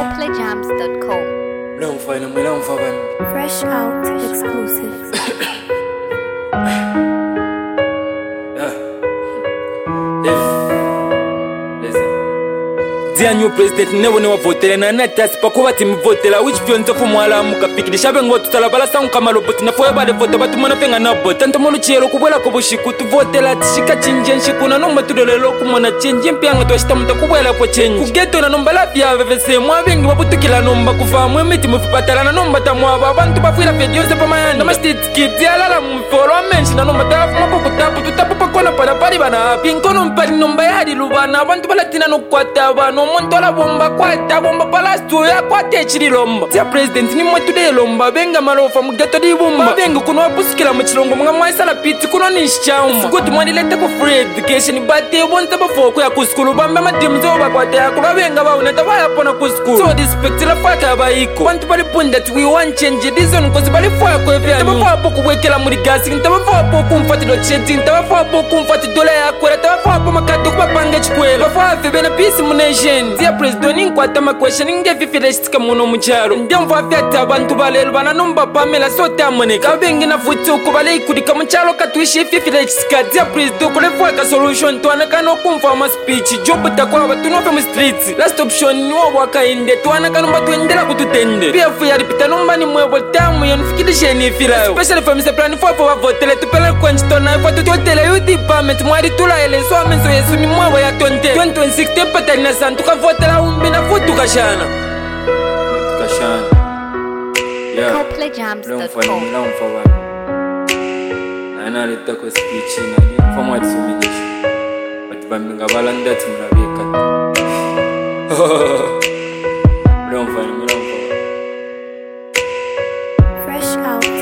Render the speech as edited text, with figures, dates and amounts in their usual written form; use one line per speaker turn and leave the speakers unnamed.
CopleyJams.com.
Fresh out exclusive.
Dear new president, never voted and I test Pakovati voted. I wish Pion to Mwala Mukapiki, the Shaban got to Talabala Sound Kamalo, but not for about the photo, but Monaping and up, but Tantamonuchero, Kuela Kobushiku to vote at Shikachin, Shikuna number to the Lokumana, changing piano to stamp the Kuela for change. Who get to a number of the other same one, what to kill a number of farm, we meet him with Patalana number Tamwa, want to Bafila Pedio Sepaman, the Mastit keep the alarm for a mention, a number of Mapotapu to Tapapakona Parabana, Pinkonum Parinum Bayadi Lubana, want to Latina no Quatava, no Montola bomba kwata bomba palasto ya kwate chiri lomba tia president ni mwetu de lomba benga malofa mugato di bomba benga kuno apusikila muchilongo mga mwaisa la piti kuno nishauma good money leta ko free education bate bonta bafoko ya kuskulu bamba madimu zoba kwate ya kubabenga bauneta baya pona kuskulu so respect la fata abayiko bantu bali punda that we want change this one cause bali foya ko evya tabafo apo kuwekela muri gasi tabafo apo kumfati do chetting tabafo apo kumfati dola ya kwela tabafo apo makati kubapanga chikwela bafo afi bena peace mu nation Dear President, inkwata makwesheni ngefifilestika muno mucharo ndemva afyata abantu balelo bana numba pamela sote amoneka bengi na futu kubale ikudika mucharo katuishi fifilestika Dear President kulefwa ka solution twanaka no kumfa ma speech job takwa batunofe mu streets last option ni waka inde twanaka numba twendela kututende pf ya ripita numba ni mwebo tamu yonifikirishe ni fila especially for Mr. Plan for vote tupele kwenstona for tutotele youth department mwari tula ele so amenso yesu ni mwabo ya 2016 patana santuka votela umbina futu kashana
CopleyJams.com.
Nana leta ko speech na for what suminisha but bambinga balanda timurabeka
Fresh out